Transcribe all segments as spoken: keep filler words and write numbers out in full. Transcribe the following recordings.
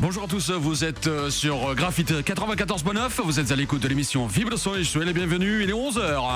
Bonjour à tous, vous êtes sur Graphite quatre-vingt-quatorze neuf, vous êtes à l'écoute de l'émission Vibration et soyez les bienvenus, il est onze heures.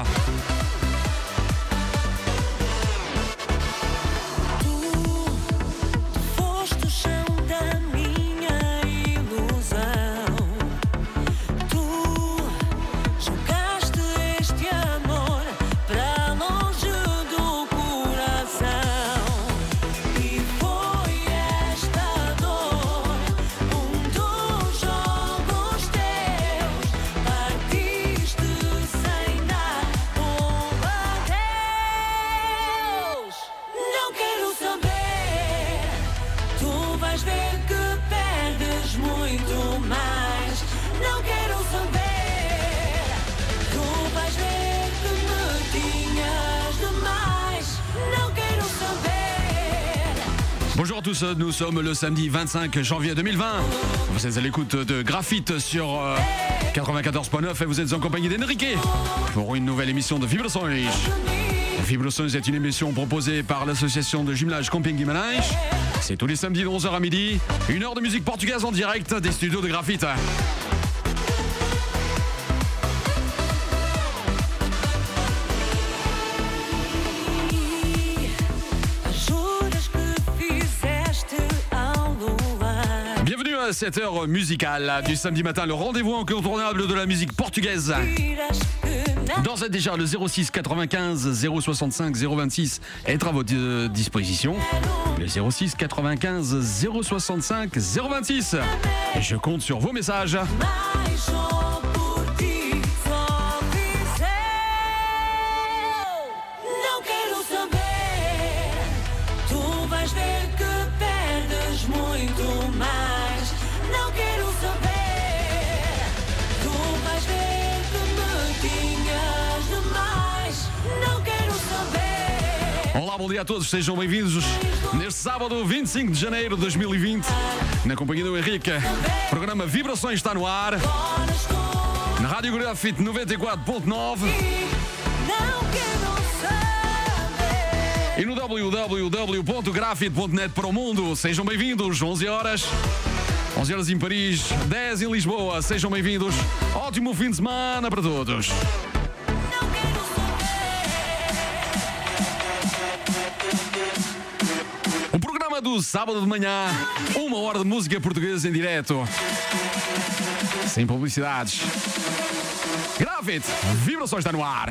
Bonjour à tous, nous sommes le samedi vingt-cinq janvier deux mille vingt. Vous êtes à l'écoute de Graphite sur euh, quatre-vingt-quatorze neuf et vous êtes en compagnie d'Enrique pour une nouvelle émission de Vibrações. Vibrações est une émission proposée par l'association de jumelage Camping Guimarães. C'est tous les samedis de onze heures à midi, une heure de musique portugaise en direct des studios de Graphite. Cette heure musicale du samedi matin, le rendez-vous incontournable de la musique portugaise. D'ores et déjà, le zéro six quatre-vingt-quinze zéro soixante-cinq zéro vingt-six est à votre disposition. Le zéro six quatre-vingt-quinze zéro soixante-cinq zéro vingt-six. Et je compte sur vos messages. Olá, bom dia a todos, sejam bem-vindos neste sábado vinte e cinco de janeiro de dois mil e vinte, na companhia do Henrique. O programa Vibrações está no ar, na Rádio Graphite noventa e quatro ponto nove e no w w w ponto graphite ponto net para o mundo. Sejam bem-vindos, onze horas. onze horas em Paris, dez em Lisboa. Sejam bem-vindos. Ótimo fim de semana para todos. O programa do sábado de manhã, uma hora de música portuguesa em direto. Sem publicidades. Graphite, Vibrações está no ar.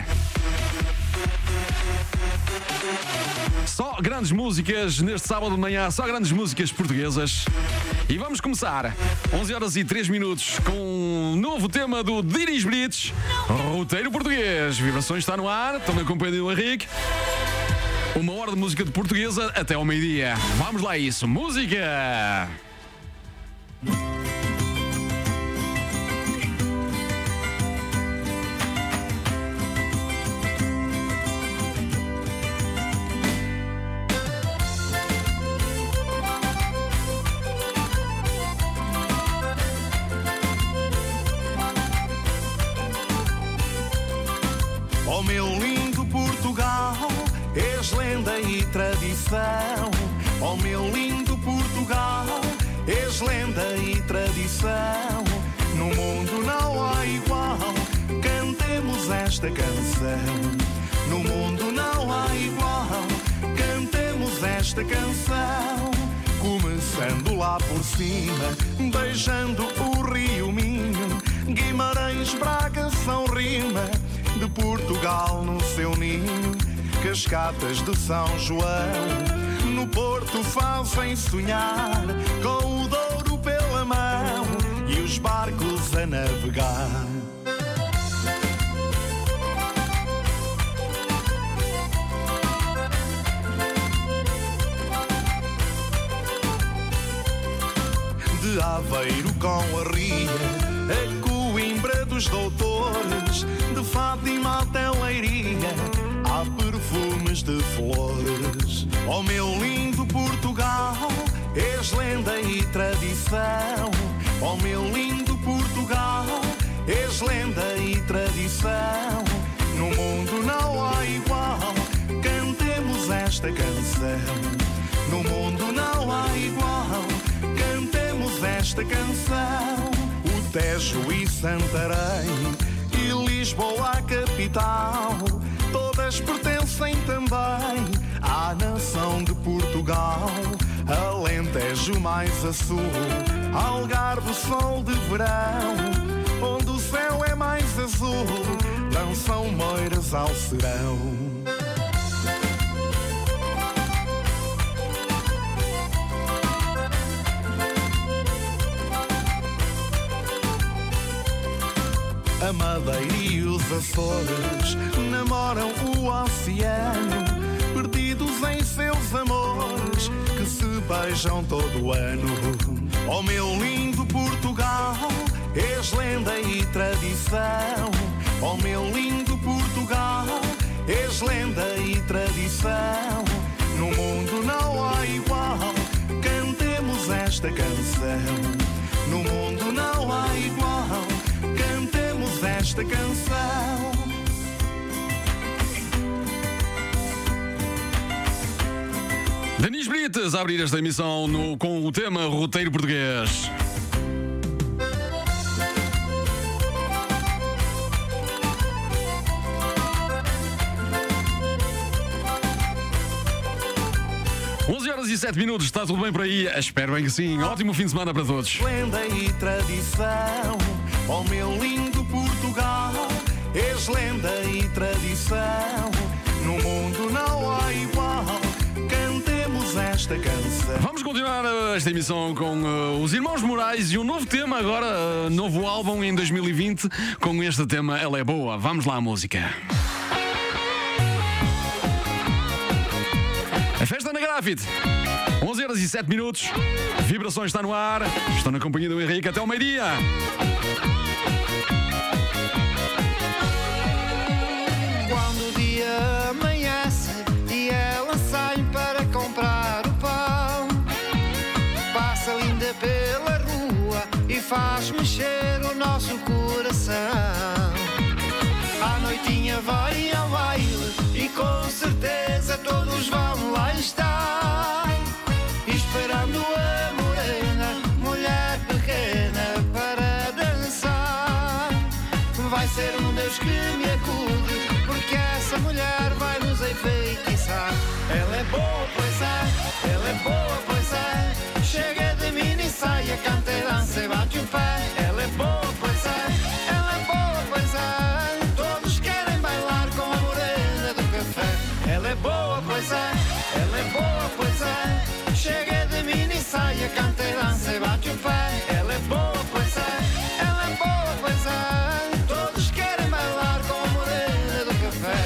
Só grandes músicas neste sábado de manhã, só grandes músicas portuguesas. E vamos começar, onze horas e três minutos, com um novo tema do Diris Blitz, Roteiro Português. Vibrações está no ar, estou na companhia do Henrique. Uma hora de música de portuguesa até ao meio-dia. Vamos lá a isso, música! Oh meu lindo Portugal, és lenda e tradição. Oh meu lindo Portugal, és lenda e tradição. No mundo não há igual, cantemos esta canção. No mundo não há igual, cantemos esta canção. Começando lá por cima, beijando o Rio Minho, Guimarães, Braga, São Rima, de Portugal no seu ninho, cascatas de São João, no Porto fazem sonhar, com o Douro pela mão e os barcos a navegar. De Aveiro com a Ria, a Coimbra dos Doutores, de Fátima até Leiria, há perfumes de flores. Oh meu lindo Portugal, és lenda e tradição. Oh meu lindo Portugal, és lenda e tradição. No mundo não há igual, cantemos esta canção. No mundo não há igual, cantemos esta esta canção. O Tejo e Santarém e Lisboa a capital, todas pertencem também à nação de Portugal. Alentejo mais a sul, Algarve sol de verão, onde o céu é mais azul, dançam moiras ao serão. A Madeira e os Açores namoram o oceano, perdidos em seus amores que se beijam todo o ano. Oh meu lindo Portugal, és lenda e tradição. Oh meu lindo Portugal, és lenda e tradição. No mundo não há igual, cantemos esta canção. No mundo não há igual, cantemos esta canção. Denis Brites a abrir esta emissão no, com o tema Roteiro Português. onze horas e sete minutos, está tudo bem por aí? Espero bem que sim. Ótimo fim de semana para todos. Lenda e tradição, oh meu lindo Portugal, és lenda e tradição. No mundo não há igual, cantemos esta canção. Vamos continuar esta emissão com uh, os Irmãos Morais e um novo tema agora, uh, novo álbum em dois mil e vinte, com este tema Ela é Boa. Vamos lá à música. A festa na Grafite. onze horas e sete minutos. Vibrações está no ar. Estou na companhia do Henrique até ao meio-dia. Quando o dia amanhece e ela sai para comprar o pão, passa linda pela rua e faz mexer o nosso coração. À noitinha vai ao baile e com certeza todos vão lá estar, esperando a morena, mulher pequena para dançar. Vai ser um Deus que me acude, porque essa mulher vai nos enfeitiçar. Ela é boa, pois é, ela é boa, pois é, chega de mini saia, canta e dança e bate o pé. Ela é boa, pois é, ela é boa, pois é, todos querem bailar com a morena do café. Ela é boa, pois é, ela é boa, pois é, chega de mini saia, canta e dança e bate o pé. Ela é boa, pois é, ela é boa, pois é, todos querem bailar com a morena do café.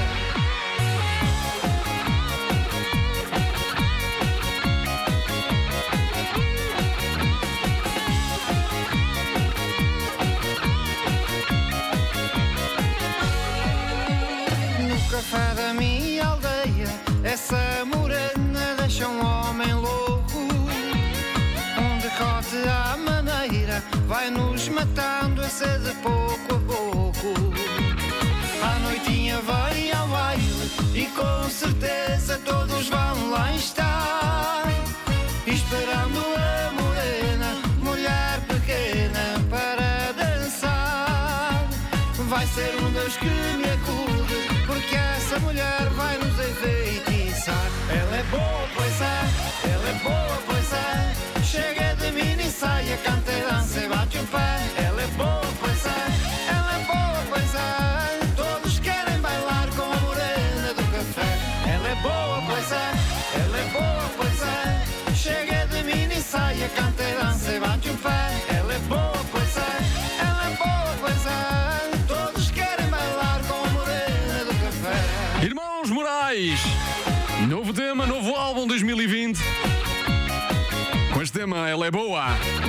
No café da minha aldeia, essa morena deixa um homem louco. Um decote à maneira vai nos matando a sede pouco a pouco. À noitinha vai ao baile e com certeza todos vão lá estar, esperando a morena, mulher pequena para dançar. Vai ser um Deus que me acude, porque essa mulher vai nos enfeitiçar. Ela é boa, pois é, ela é boa, pois é, chega de mini saia, canta e dança e bate o pé. Ela é boa, pois é, ela é boa, pois é, todos querem bailar com a morena do café. Ela é boa, pois é, ela é boa, pois é, chega de mini saia, canta e dança e bate o pé. Ela é boa, pois é, ela é boa, pois é, todos querem bailar com a morena do café. Irmãos Morais. Novo tema, novo álbum dois mil e vinte. Com este tema Ela é Boa.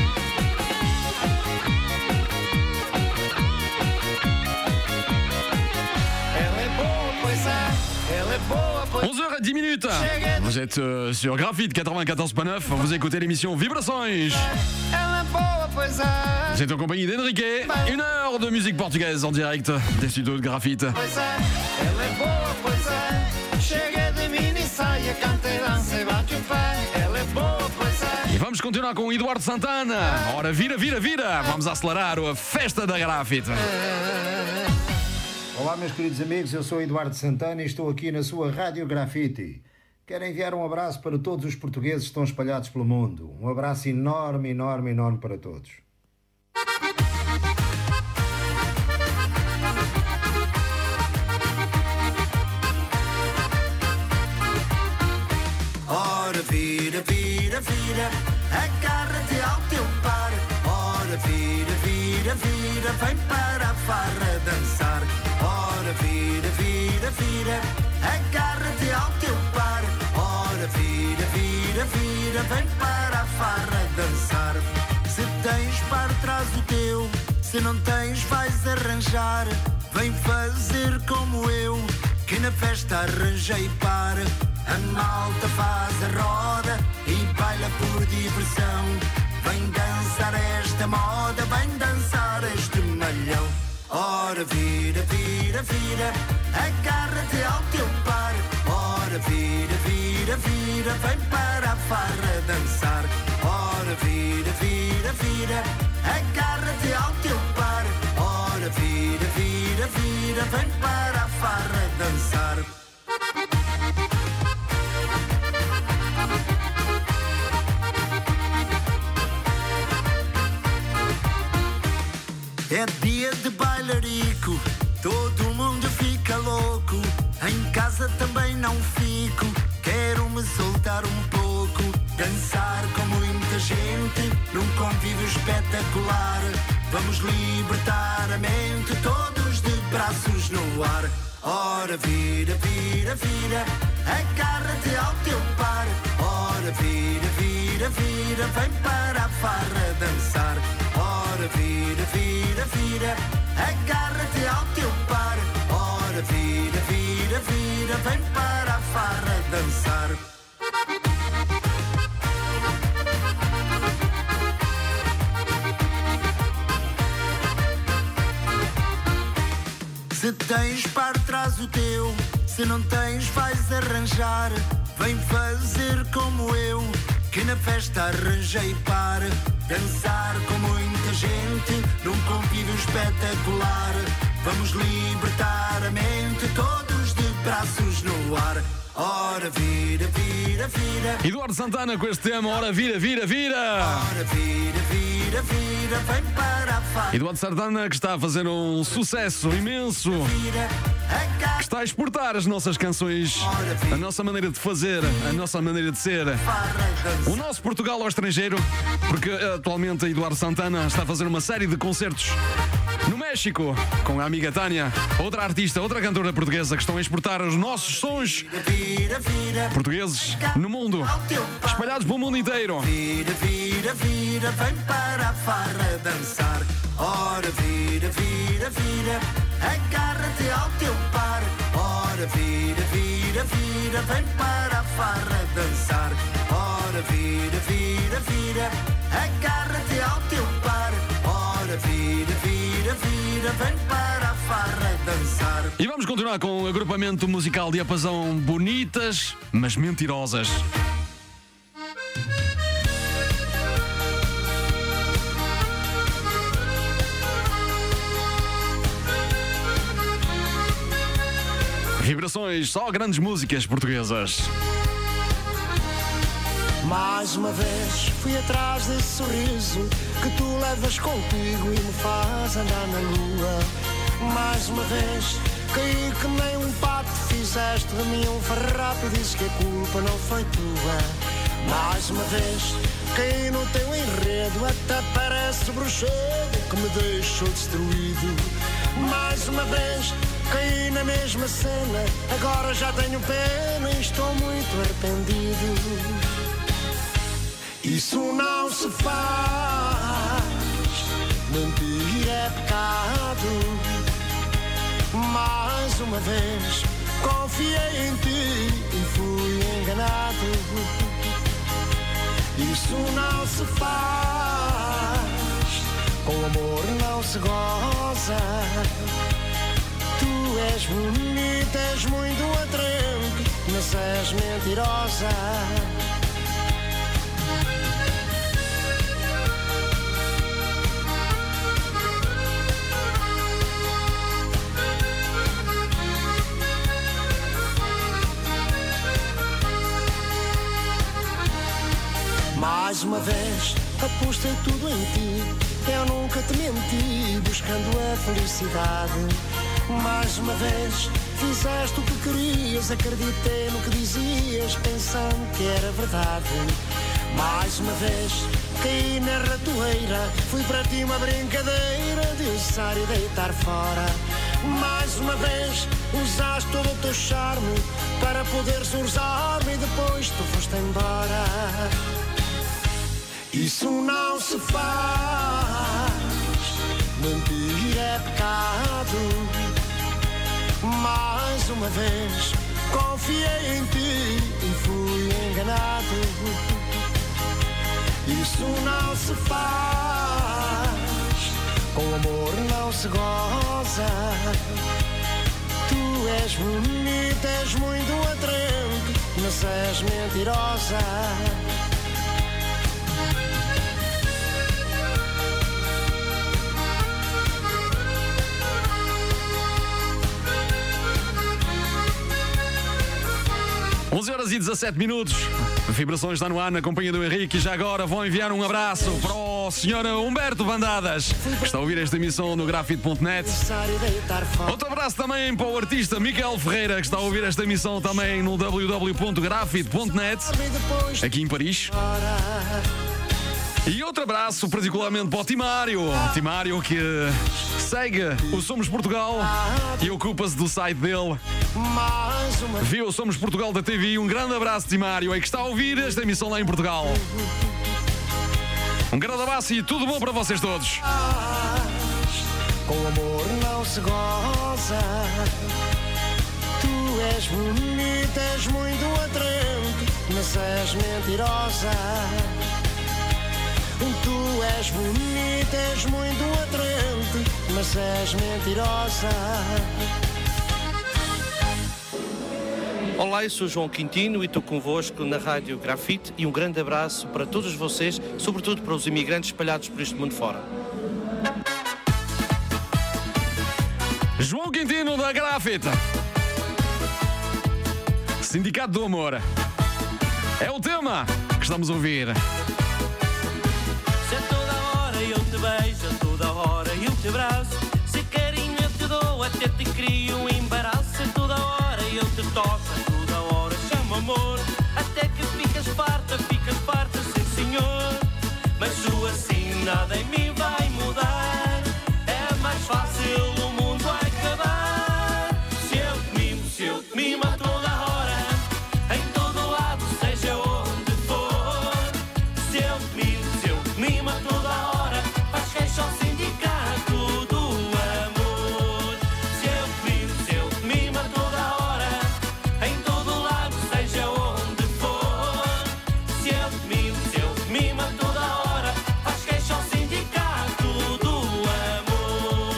Ela é boa, pois é, ela é boa, pois é. onze heures dix minutes. Vous êtes euh, sur Graphite quatre-vingt-quatorze point neuf. Vous écoutez l'émission Vibrações. Ela é boa, pois é. Vous êtes en compagnie d'Henrique. Une heure de musique portugaise en direct des studios de Graphite. Pois é, ela é boa, pois é, chega de mini saia, canta e dança e bate o pé. Ela é boa, pois é, E vamos continuar com o Eduardo Santana. Ora, vira, vira, vira. Vamos acelerar a festa da grafite. Olá, meus queridos amigos, eu sou Eduardo Santana e estou aqui na sua Rádio Grafite. Quero enviar um abraço para todos os portugueses que estão espalhados pelo mundo. Um abraço enorme, enorme, enorme para todos. Ora, vira, vira, vira, agarra-te ao teu par. Ora, vira, vira, vira, vem para a farra dançar. Ora, vira, vira, vira, agarra-te ao teu par. Ora, vira, vira, vira, vem para a farra dançar. Se tens par, traz o teu, se não tens, vais arranjar. Vem fazer como eu, que na festa arranjei par. A malta faz a roda e baila por diversão. Vem dançar esta moda, vem dançar este malhão. Ora, vira, vira, vira, agarra-te ao teu par. Ora, vira, vira, vira, vem para a farra dançar. Ora, vira, vira, vira, agarra-te ao teu par. Ora, vira, vira, vira, vem para a farra dançar. É dia de bailarico, todo mundo fica louco. Em casa também não fico, quero me soltar um pouco. Dançar com muita gente, num convívio espetacular. Vamos libertar a mente, todos de braços no ar. Ora, vira, vira, vira, agarra-te ao teu par. Ora, vira, vira, vira, vem para a farra dançar. Ora, vira, vira, vira, agarra-te ao teu par. Ora, vira, vira, vira, vem para a farra dançar. Se tens par, traz o teu, se não tens, vais arranjar. Vem fazer como eu, que na festa arranjei par. Dançar com muita gente, num convívio espetacular. Vamos libertar a mente, todos de braços no ar. Ora, vira, vira, vira. Eduardo Santana com este tema. Ora, vira, vira, vira. Ora, vira, vira, vira, vem para a farra. Eduardo Santana, que está a fazer um sucesso imenso, Vira, que está a exportar as nossas canções, a nossa maneira de fazer, a nossa maneira de ser, o nosso Portugal ao estrangeiro, porque atualmente Eduardo Santana está a fazer uma série de concertos no México com a amiga Tânia, outra artista, outra cantora portuguesa, que estão a exportar os nossos sons vira, vira, portugueses no mundo, espalhados pelo mundo inteiro. vira, vira, vira, vem para a farra dançar. Ora, vira, vira, vira, agarra-te ao teu par. Ora, vira, vira, vira, vem para a farra dançar. Ora, vira, vira, vira, agarra-te ao teu par. Ora, vira, vira, vira, vem para a farra dançar. E vamos continuar com o agrupamento musical Diapasão Bonitas, mas Mentirosas. Vibrações, só grandes músicas portuguesas. Mais uma vez fui atrás desse sorriso que tu levas contigo e me faz andar na lua. Mais uma vez caí que nem um pato, fizeste de mim um farrapo, dizes que a culpa não foi tua. Mais uma vez caí no teu enredo, até parece bruxedo que me deixou destruído. Mais uma vez caí na mesma cena, agora já tenho pena e estou muito arrependido. Isso não se faz, mentir é pecado. Mais uma vez confiei em ti e fui enganado. Isso não se faz, com amor não se goza. Tu és bonita, és muito atraente, mas és mentirosa. vez apostei tudo em ti, eu nunca te menti, buscando a felicidade. Mais uma vez fizeste o que querias, acreditei no que dizias, pensando que era verdade. Mais uma vez caí na ratoeira, fui para ti uma brincadeira de usar e deitar fora. Mais uma vez usaste todo o teu charme para poderes usar-me e depois tu foste embora. Isso não se faz, mentir é pecado. Mais uma vez confiei em ti e fui enganado. Isso não se faz, com amor não se goza. Tu és bonita, és muito atraente, mas és mentirosa. onze horas e dezassete minutos. Vibrações está no ar na companhia do Henrique e já agora vou enviar um abraço para o senhor Humberto Bandadas, que está a ouvir esta emissão no grafite ponto net. Outro abraço também para o artista Miguel Ferreira, que está a ouvir esta emissão também no w w w ponto grafite ponto net, aqui em Paris. E outro abraço particularmente para o Timário. Timário que segue o Somos Portugal e ocupa-se do site dele. Viu o Somos Portugal da T V. Um grande abraço, Timário, é que está a ouvir esta emissão lá em Portugal. Um grande abraço e tudo bom para vocês todos. Com amor não se goza. Tu és bonita, és muito atraente, mas és mentirosa. Tu és bonita, és muito atraente, mas és mentirosa. Olá, eu sou João Quintino e estou convosco na Rádio Grafite e um grande abraço para todos vocês, sobretudo para os imigrantes espalhados por este mundo fora. João Quintino da Grafite. Sindicato do Amor. É o tema que estamos a ouvir. Se a toda hora eu te beijo, a toda hora eu te abraço, se carinho eu te dou, até te crio um embaraço. Se a toda hora eu te toco, a toda hora chamo amor, até que ficas farta, ficas farta, sim senhor. Mas tu assim nada em mim vai mudar, é mais fácil o mundo acabar. Se eu te mimo, se eu te mimo a toda hora, em todo lado, seja onde for. Se eu te mimo, se eu te mimo a toda hora, faz queixa ao sindicato do amor. Se eu te mimo, se eu te mimo a toda hora, em todo lado, seja onde for. Se eu te mimo, se eu te mimo a toda hora, faz queixa ao sindicato do amor.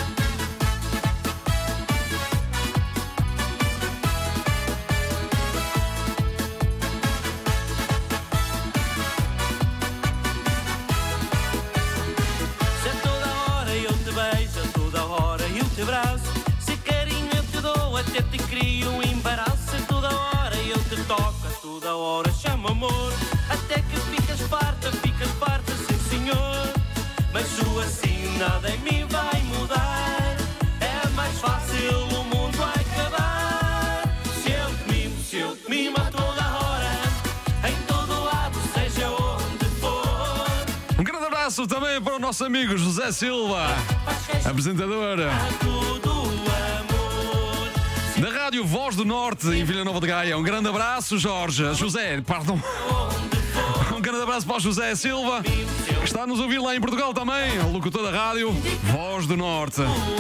Se a toda hora eu te beijo, a toda hora eu te abraço, se carinho eu te dou, até te crio um embaraço. Se a toda hora eu te toco, a toda hora chamo amor, até que ficas farta, ficas farta, sim senhor. Mas tu assim nada em mim vai mudar, é mais fácil o mundo acabar. Se eu te mimo, se eu te mimo a toda hora, em todo lado, seja onde for. Um grande abraço também para o nosso amigo José Silva, Faz queixa apresentador do amor. da Rádio Voz do Norte em Vila Nova de Gaia. Um grande abraço, Jorge. José, perdão. Um grande abraço para o José Silva, que está a nos ouvir lá em Portugal também, o locutor da rádio Voz do Norte.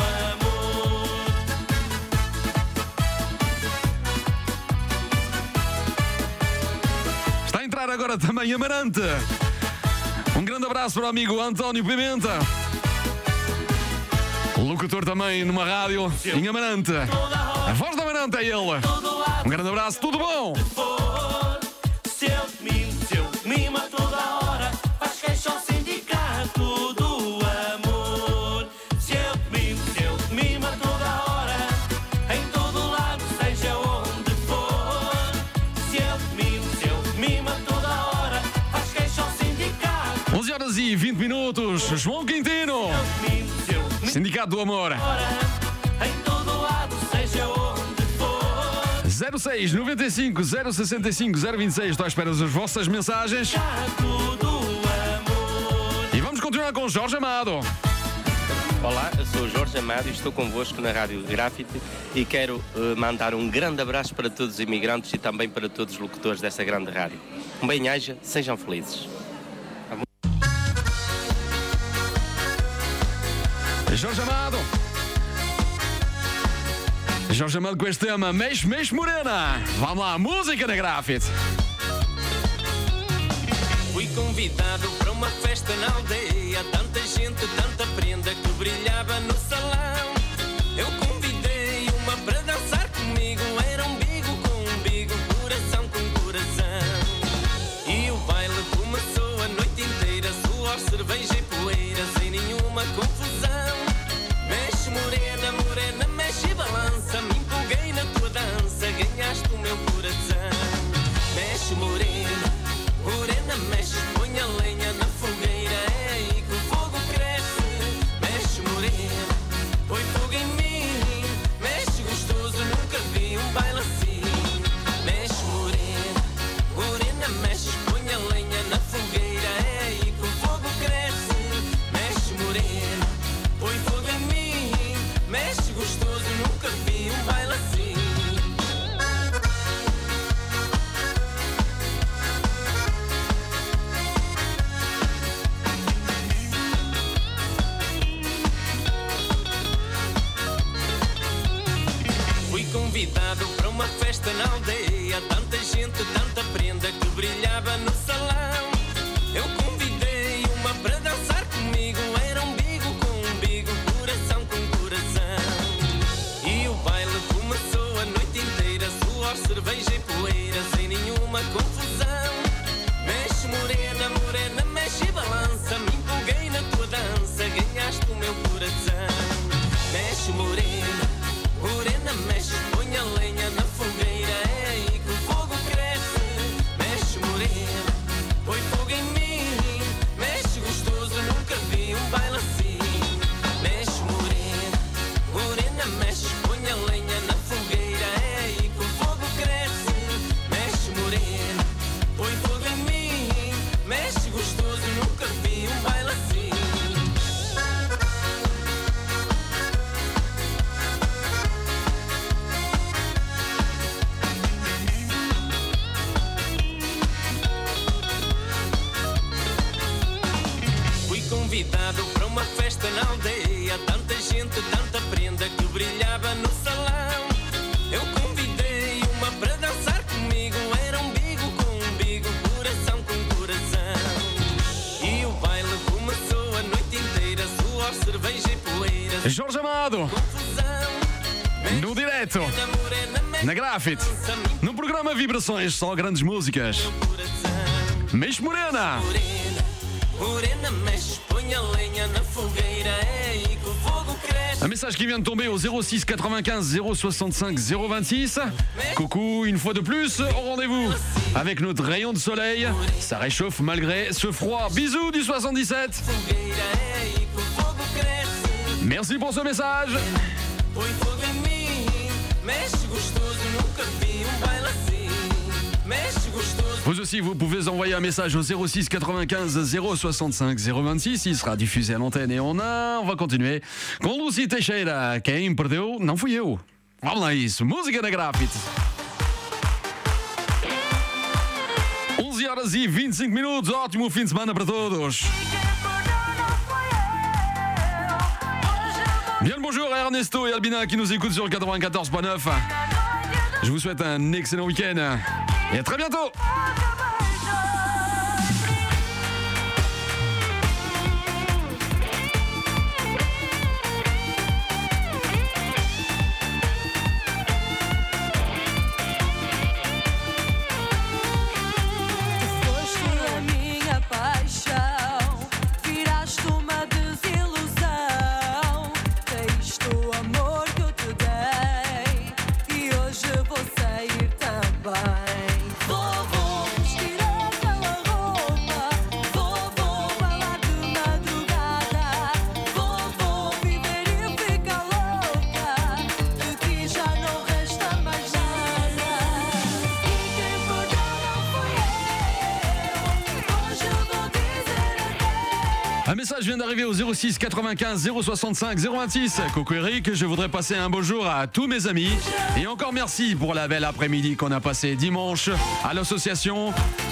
Está a entrar agora também Amarante. Um grande abraço para o amigo António Pimenta, locutor também numa rádio em Amarante. A Voz da Amarante é ele. Um grande abraço, tudo bom? Se eu te mimo, se eu te mimo a toda hora, faz queixa ao sindicato do amor. Se eu te mimo, se eu te mimo a toda hora, em todo lado, seja onde for. Se eu te mimo, se eu te mimo a toda hora, faz queixa ao sindicato. onze horas e vinte minutos. João Quintino, Sindicato do Amor. Em todo lado, seja onde for. zero seis noventa e cinco, zero sessenta e cinco, zero vinte e seis. Estou à espera das vossas mensagens. Do amor. E vamos continuar com Jorge Amado. Olá, eu sou o Jorge Amado e estou convosco na Rádio Grafite e quero uh, mandar um grande abraço para todos os imigrantes e também para todos os locutores dessa grande rádio. Um bem-aja, sejam felizes. Jorge Amado. Jorge Amado com este tema, Mexe, Mexe Morena. Vamos lá, música na Grafite. Fui convidado para uma festa na aldeia, tanta gente, tanta prenda que brilhava no salão. Eu convidei uma para dançar comigo, era um bigo com um bigo, coração com coração. E o baile começou a noite inteira, suor, cerveja e poeira, sem nenhuma confusão. Mexe morena, morena, mexe e balança, me empolguei na tua dança, ganhaste o meu coração. Mexe morena, morena, mexe, põe a lenha na fogueira, é aí que o fogo cresce. Mexe morena, põe fogo em mim, mexe gostoso, nunca vi um baile assim. Mexe morena, morena, mexe, põe a lenha na fogueira, é aí que o fogo cresce. Mexe morena, põe fogo em mim, mexe gostoso, nunca vi um baile assim. Fui convidado para uma festa na aldeia, tanta gente, tanta prenda que brilhava no salão. Eu convidei uma para dançar comigo, era um bigo com um bigo, coração com coração. E o baile começou a noite inteira, suor, cerveja e poeira, sem nenhuma confusão. Mexe morena, morena, mexe e balança, me empolguei na tua dança, ganhaste o meu coração. Mexe morena, morena, mexe, põe a lenha na fogueira, é aí que o fogo cresce. Mexe morena, põe fogo em mim, mexe gostoso, nunca vi um baile assim. Mexe morena, morena, mexe, põe a lenha na fogueira, é aí que o fogo cresce. Mexe morena, põe fogo em mim, mexe gostoso, nunca vi um baile assim. Fui convidado para uma festa na aldeia, tanta gente, tanta prenda que brilhava no salão. Eu convidei uma para dançar comigo, era um bigo com um bigo, coração com coração. E o baile começou a noite inteira, suor, cerveja e poeira, Jorge Amado, confusão. no direto, Morena, morena, mexe, na Grafite, no programa Vibrações, só grandes músicas. coração. Mexe Morena. Morena, morena, mexe, põe a lenha na fogueira, é aí que o fogo cresce. Un message qui vient de tomber au zéro six quatre-vingt-quinze zéro soixante-cinq zéro vingt-six. Coucou, une fois de plus, au rendez-vous avec notre rayon de soleil. Ça réchauffe malgré ce froid. Bisous du soixante-dix-sept. Fogueira, é aí que o fogo cresce. Merci pour ce message. Põe fogo em mim, mexe gostoso, nunca vi um baile assim. Mexe gostoso. Vous aussi, vous pouvez envoyer un message au zéro six quatre-vingt-quinze zéro soixante-cinq zéro vingt-six. Il sera diffusé à l'antenne et on a... On va continuer com Lucy Teixeira. Quem perdeu não fui eu. Vamos lá isso. Música na Grafite. onze horas e vinte e cinco minutos. Ótimo fim de semana para todos. Bien le bonjour à Ernesto et Albina qui nous écoutent sur le quatre-vingt-quatorze point neuf. Je vous souhaite un excellent week-end et à très bientôt. Vou, vou Un message vient d'arriver au zéro six quatre-vingt-quinze zéro soixante-cinq zéro vingt-six. Coucou Eric, je voudrais passer un beau jour à tous mes amis. Et encore merci pour la belle après-midi qu'on a passé dimanche à l'association.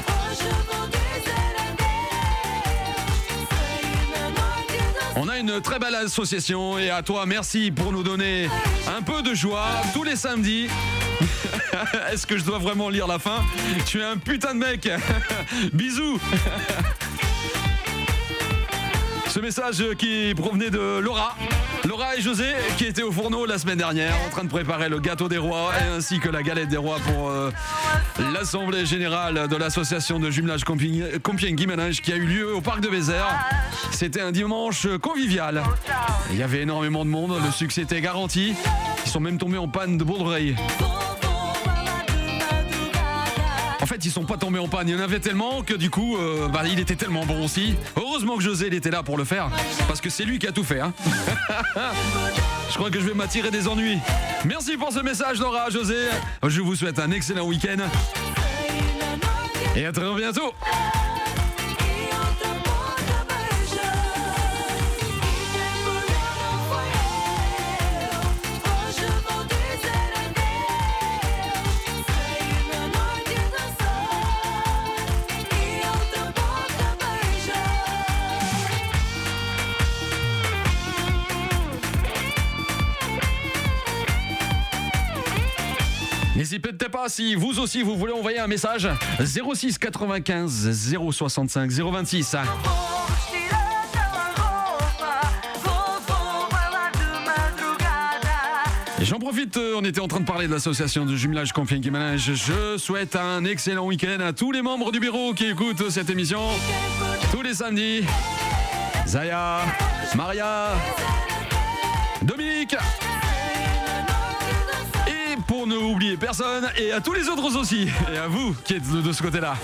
On a une très belle association et à toi, merci pour nous donner un peu de joie tous les samedis. Est-ce que je dois vraiment lire la fin? Tu es un putain de mec. Bisous. Ce message qui provenait de Laura. Laura et José qui étaient au fourneau la semaine dernière en train de préparer le gâteau des rois et ainsi que la galette des rois pour euh, l'assemblée générale de l'association de jumelage Compiègne-Guimarães qui a eu lieu au parc de Vézère. C'était un dimanche convivial. Il y avait énormément de monde, le succès était garanti. Ils sont même tombés en panne de bourderie. En fait, ils sont pas tombés en panne. Il y en avait tellement que du coup, euh, bah, il était tellement bon aussi. Heureusement que José, il était là pour le faire. Parce que c'est lui qui a tout fait. Hein. Je crois que je vais m'attirer des ennuis. Merci pour ce message, Laura, José. Je vous souhaite un excellent week-end. Et à très bientôt. N'hésitez pas si vous aussi vous voulez envoyer un message zéro six quatre-vingt-quinze zéro soixante-cinq zéro vingt-six. Et j'en profite, on était en train de parler de l'association de jumelage Compiègne-Guimarães. Je souhaite un excellent week-end à tous les membres du bureau qui écoutent cette émission tous les samedis. Zaya, Maria, Dominique. Pour ne oublier personne et à tous les autres aussi et à vous qui êtes de ce côté-là.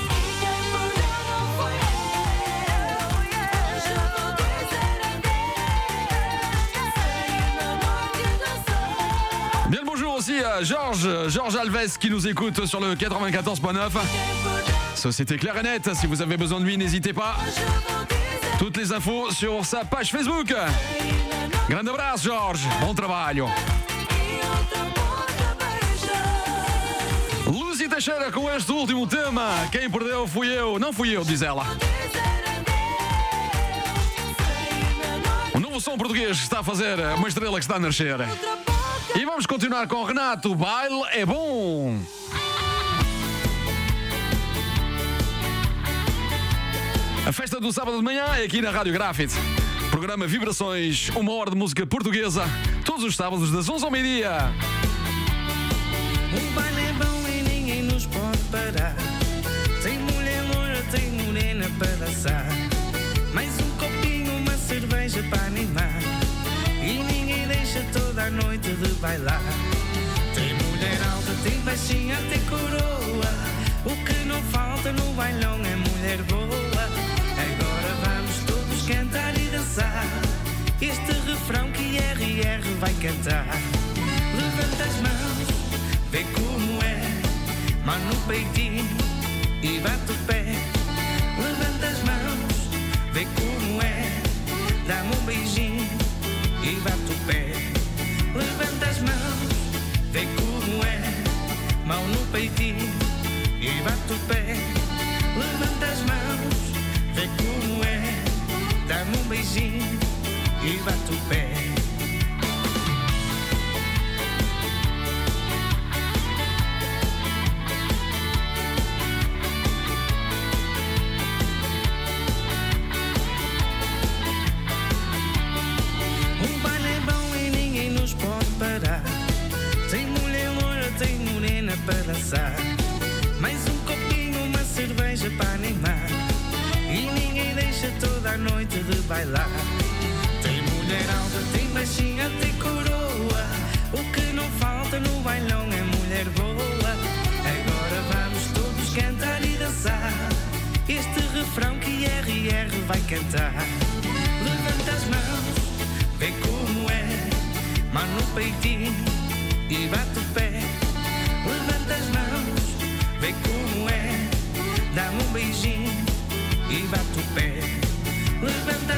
Bien le bonjour aussi à Georges, Georges Alves qui nous écoute sur le quatre-vingt-quatorze neuf. Société Claire et Net, si vous avez besoin de lui, n'hésitez pas. Toutes les infos sur sa page Facebook. Grande abraço, Georges. Bon travail. Lucy Teixeira com este último tema. Quem perdeu fui eu. Não fui eu, diz ela. O novo som português está a fazer uma estrela que está a nascer. E vamos continuar com Renato. O baile é bom. A festa do sábado de manhã é aqui na Rádio Grafite. Programa Vibrações, uma hora de música portuguesa, todos os sábados das onze ao meio-dia. O baile é bom e ninguém nos pode parar. Tem mulher loira, tem morena para dançar. Mais um copinho, uma cerveja para animar. E ninguém deixa toda a noite de bailar. Tem mulher alta, tem baixinha, tem coroa. O que não falta no bailão é mulher boa. Agora vamos todos cantar e dançar. Este refrão que R R vai cantar. Levanta as mãos, vê como é. Mão no peitinho e bate o pé. Levanta as mãos, vê como é. Dá-me um beijinho e bate o pé. Levanta as mãos, vê como é. Mão no peitinho e bate o pé. Levanta as mãos, vê como é. Dá-me um beijinho e bate o pé. O baile é bom e ninguém nos pode parar. Tem mulher loira, tem morena para dançar. Mais um copinho, uma cerveja para animar. E ninguém deixa toda a noite de bailar. Tem mulher alta, tem baixinha, tem coroa. O que não falta no bailão é mulher boa. Agora vamos todos cantar e dançar. Este refrão que R R vai cantar. Levanta as mãos, vê como é. Mão no peitinho e bate o pé. Levanta as mãos, vê como é. Dá-me um beijinho e bate o pé. Levanta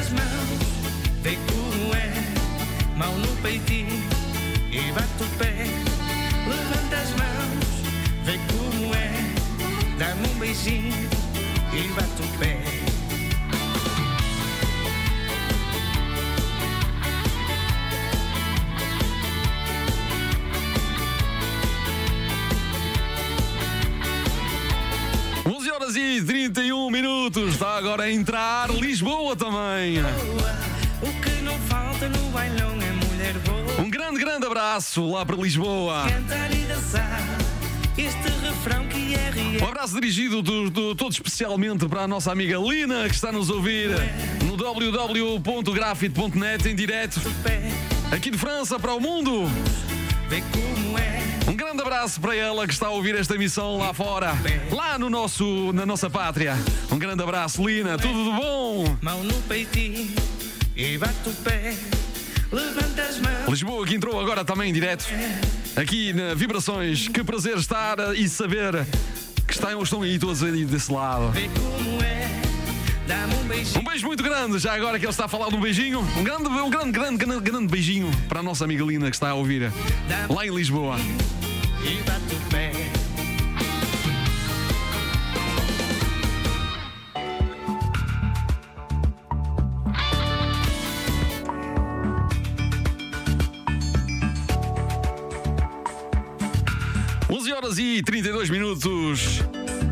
minutos. Está agora a entrar Lisboa também. O que não falta no bailão é mulher boa. Um grande, grande abraço lá para Lisboa. Cantar e dançar este refrão que é real. Um abraço dirigido do, do, todo especialmente para a nossa amiga Lina, que está a nos ouvir no w w w ponto grafite ponto net em direto aqui de França para o mundo. Vê como é. Um grande abraço para ela que está a ouvir esta emissão lá fora, lá no nosso, na nossa pátria. Um grande abraço, Lina, tudo de bom? Mão no peitinho e bate o pé. Levanta as mãos. Lisboa que entrou agora também em direto aqui na Vibrações. Que prazer estar e saber que estão, estão aí todos aí desse lado. Vê como é. Dá-me um beijinho. Um beijo muito grande, já agora que ele está a falar de um beijinho. Um grande, um grande, grande, grande, grande beijinho para a nossa amiga Lina que está a ouvir lá em Lisboa. E bate o pé. onze horas e trinta e dois minutos.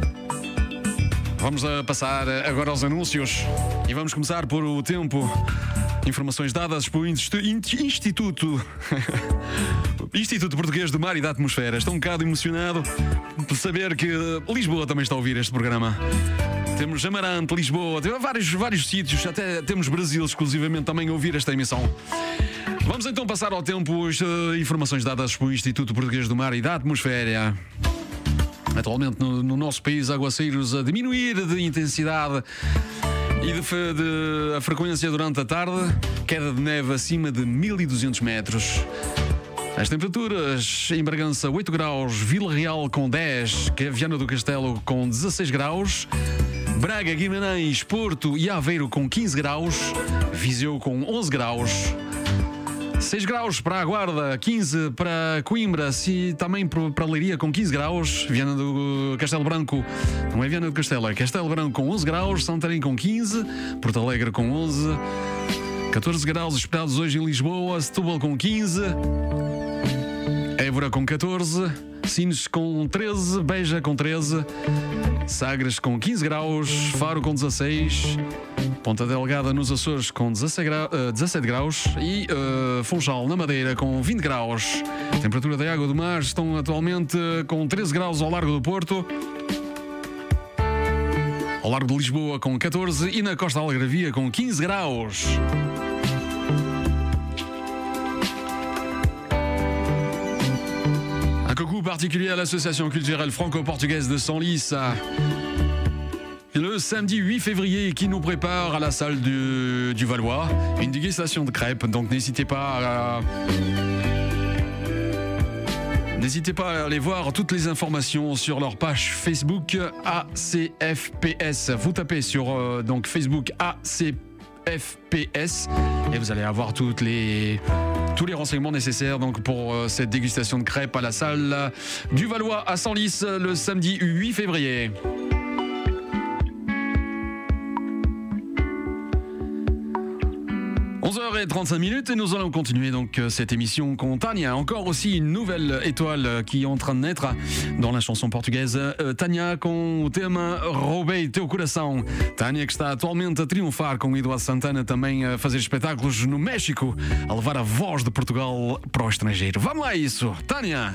Vamos a passar agora aos anúncios e vamos começar por o tempo. Informações dadas pelo Instituto Instituto Português do Mar e da Atmosfera. Estou um bocado emocionado por saber que Lisboa também está a ouvir este programa. Temos Amarante, Lisboa, temos vários, vários sítios, até temos Brasil exclusivamente também a ouvir esta emissão. Vamos então passar ao tempo as informações dadas pelo Instituto Português do Mar e da Atmosfera. Atualmente no, no nosso país, aguaceiros a diminuir de intensidade e de, de a frequência durante a tarde, queda de neve acima de mil e duzentos metros. As temperaturas em Bragança oito graus, Vila Real com dez, Viana do Castelo com dezasseis graus, Braga, Guimarães, Porto e Aveiro com quinze graus, Viseu com onze graus, seis graus para a Guarda, quinze para Coimbra, e também para Leiria com quinze graus, Viana do Castelo Branco, não é Viana do Castelo, é Castelo Branco com onze graus, Santarém com quinze, Porto Alegre com onze, catorze graus esperados hoje em Lisboa, Setúbal com quinze, Évora com catorze, Sines com treze, Beja com treze, Sagres com quinze graus, Faro com dezasseis, Ponta Delgada nos Açores com dezassete graus e uh, Funchal na Madeira com vinte graus. A temperatura da água do mar estão atualmente com treze graus ao largo do Porto, ao largo de Lisboa com catorze e na Costa Algarvia com quinze graus. Un coucou particulier à l'association culturelle franco-portugaise de Senlis. Le samedi huit février qui nous prépare à la salle du, du Valois une dégustation de crêpes, donc n'hésitez pas à, n'hésitez pas à aller voir toutes les informations sur leur page Facebook A C F P S. Vous tapez sur euh, donc Facebook A C F P S et vous allez avoir toutes les tous les renseignements nécessaires donc pour euh, cette dégustation de crêpes à la salle du Valois à Senlis le samedi huit février. onze heures trente-cinq minutes et nous allons continuer donc cette émission con Tania. Encore aussi une nouvelle étoile qui est en train de naître dans la chanson portugaise. Tania com o tema Roubei Teu Coração. Tania que está atualmente a triunfar com Eduardo Santana, também a fazer espetáculos no México, a levar a voz de Portugal para o estrangeiro. Vamos lá a isso, Tania!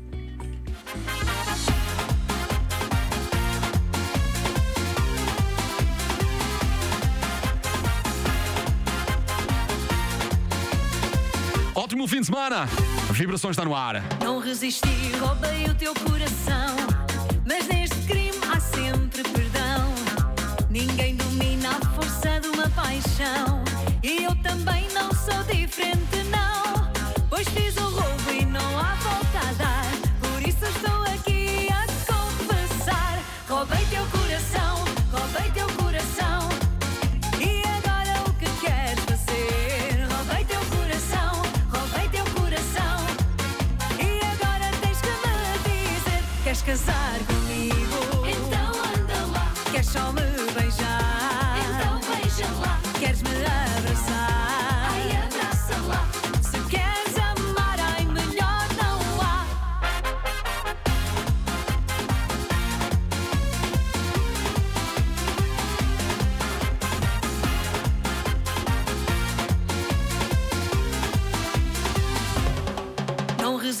Ótimo fim de semana! A vibração está no ar. Não resisti, roubei o teu coração, mas neste crime há sempre perdão. Ninguém domina a força de uma paixão, e eu também não sou diferente, não. Pois fiz o roubo e não há volta a dar, por isso estou aqui a confessar. Roubei teu coração, roubei teu coração, e agora o que queres fazer? Roubei teu coração, roubei teu coração, e agora tens que me dizer: queres casar comigo? Então anda lá. Queres só me beijar? Então beija lá. Queres me abraçar? Ai, abraça lá. Se queres amar, ai, melhor não há.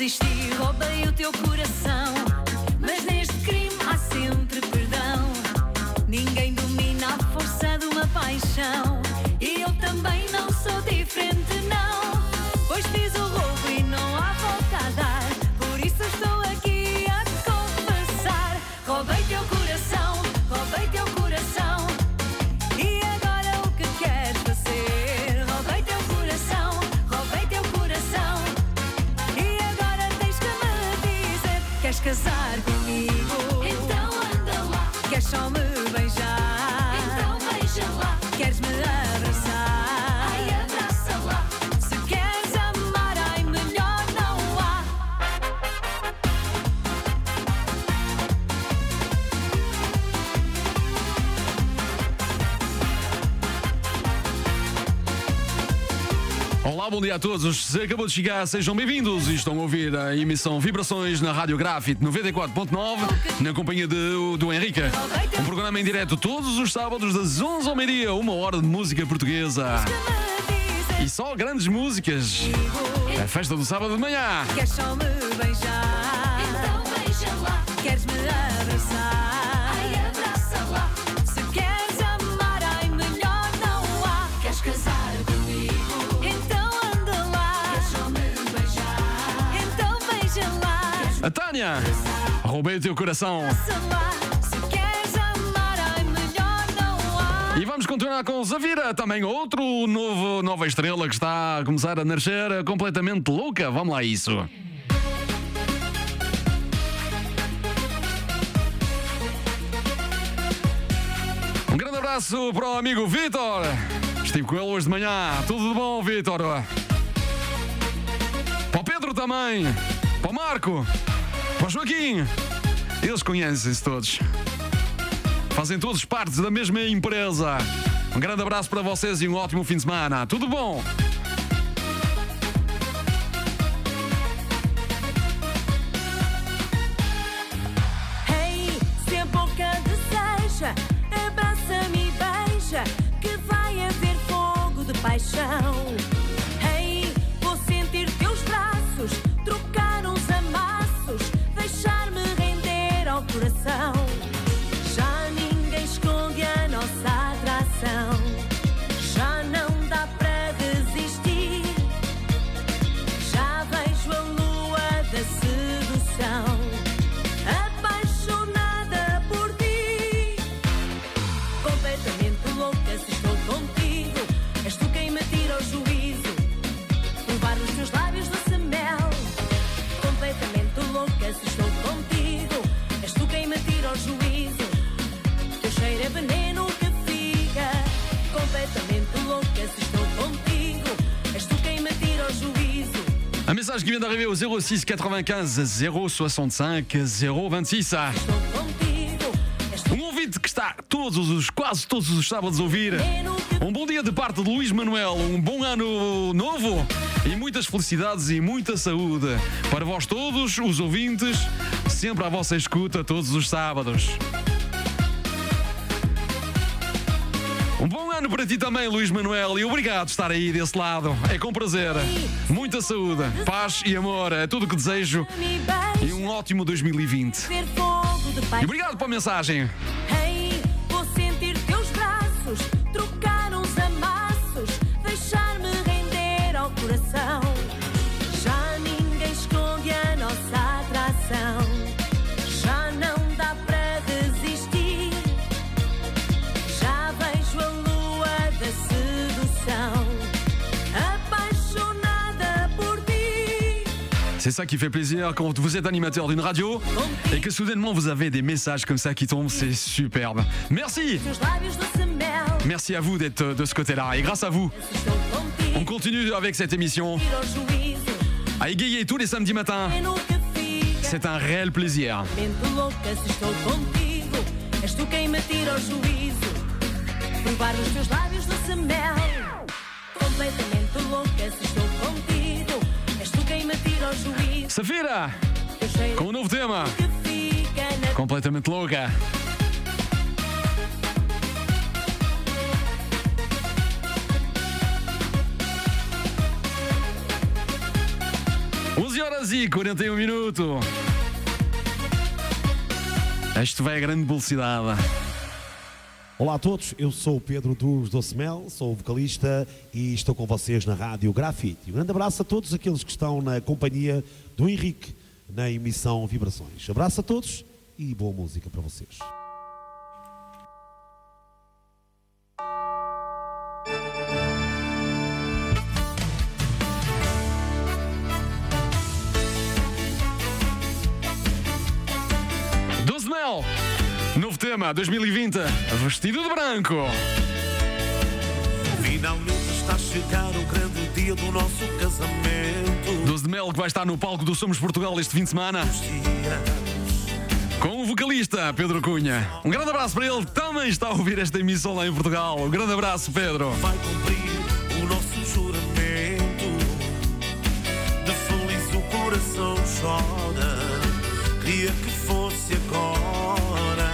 resisti, roubei o teu coração. Mas neste crime há sempre perdão. Ninguém domina a força de uma paixão. E eu também não sou diferente, não. Pois fiz o roubo e não há volta a dar. Por isso estou aqui a confessar. Roubei teu coração, roubei teu coração. E agora o que queres fazer? Roubei teu coração, roubei teu coração. E agora tens que me dizer: queres casar comigo? Então anda lá. Queres só me beijar? Então beija lá. Queres me abraçar? Ai, abraça lá. Se queres amar, ai, melhor não há. Olá, bom dia a todos. Se acabou de chegar, sejam bem-vindos e estão a ouvir a emissão Vibrações na Rádio Grafite noventa e quatro ponto nove, na companhia de, do Henrique. Um programa em direto todos os sábados das onze ao meio-dia, uma hora de música portuguesa. E só grandes músicas. A festa do sábado de manhã. Queres só me beijar? Então beija lá. Queres me abraçar? Ai, abraça lá. Se queres amar, ai, melhor não há. Queres casar comigo? Então anda lá. Queres só me beijar? Então beija lá. A Tânia, roubei o teu coração. Abraça lá. Se queres amar, ai, melhor não há. E vamos continuar com Zavira, também outro novo, nova estrela que está a começar a nascer, completamente louca. Vamos lá a isso. Um grande abraço para o amigo Vítor. Estive com ele hoje de manhã. Tudo de bom, Vítor? Para o Pedro também. Para o Marco. Para o Joaquim. Eles conhecem-se todos. Fazem todos parte da mesma empresa. Um grande abraço para vocês e um ótimo fim de semana. Tudo bom? Hey, se a boca deseja, abraça-me e beija, que vai haver fogo de paixão. Hey, vou sentir teus braços, trocar uns amassos, deixar-me render ao coração. Já ninguém esconde a nossa atração. Já não dá para resistir. Já vejo a lua da sedução, apaixonada por ti. Completamente louca se estou contigo. És tu quem me tira o juízo. Provar os teus lábios doce mel. Completamente louca se estou contigo. És tu quem me tira o juízo. Teu cheiro é veneno que fica. Completamente louca se estou contigo. És tu quem me tira o juízo. Un message qui vient d'arriver au zéro six quatre-vingt-quinze zéro soixante-cinq zéro vingt-six. Estou contigo. És tu Um ouvinte que está todos os, quase todos os sábados a ouvir. veneno que Um bom dia de parte de Luís Manuel, um bom ano novo e muitas felicidades e muita saúde para vós todos, os ouvintes, sempre à vossa escuta todos os sábados. Um bom ano para ti também, Luís Manuel, e obrigado por estar aí desse lado. É com prazer. Muita saúde, paz e amor, é tudo o que desejo me e beija, um ótimo dois mil e vinte. ver fogo de E paixão. obrigado pela mensagem. Hey, vou sentir teus braços, trocar uns amassos, deixar-me render ao coração. Já ninguém esconde a nossa atração. Já não dá para resistir. Já vejo a lua da sedução, apaixonada por ti. C'est ça qui fait plaisir quand vous êtes animateur d'une radio et que soudainement vous avez des messages comme ça qui tombent, c'est superbe. Merci, Teus lábios doce mel. merci à vous d'être de ce côté-là et grâce à vous, Estou contigo. on continue avec cette émission Tira o juízo. à égayer tous les samedis matins. Veneno que fica. C'est un réel plaisir. Mente louca se estou contigo. És tu quem me tira o juízo. Provar os teus lábios doce mel. Completamente louca se estou contigo. És tu quem me tira o juízo. Safira, Teu cheiro com um novo tema, que fica na completamente louca. onze horas e quarenta e um minutos. Isto vai a grande velocidade. Olá a todos, eu sou o Pedro dos Doce Mel, sou vocalista e estou com vocês na Rádio Grafite. Um grande abraço a todos aqueles que estão na companhia do Henrique na emissão Vibrações. Abraço a todos e boa música para vocês. Doce Mel, novo tema dois mil e vinte, vestido de branco. Finalmente está a chegar o grande dia do nosso casamento. Doce de Mel que vai estar no palco do Somos Portugal este fim de semana com o vocalista Pedro Cunha. Um grande abraço para ele, também está a ouvir esta emissão lá em Portugal. Um grande abraço, Pedro. Vai cumprir o nosso juramento. De feliz o coração chora. Queria que fosse agora.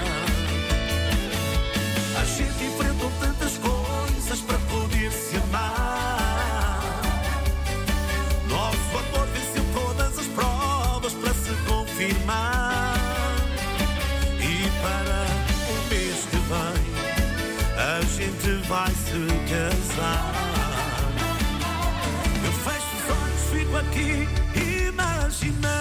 A gente enfrentou tantas coisas para poder se amar. Nosso amor venceu todas as provas para se confirmar. E para o mês que vem a gente vai se casar. Eu fecho os olhos, fico aqui imaginando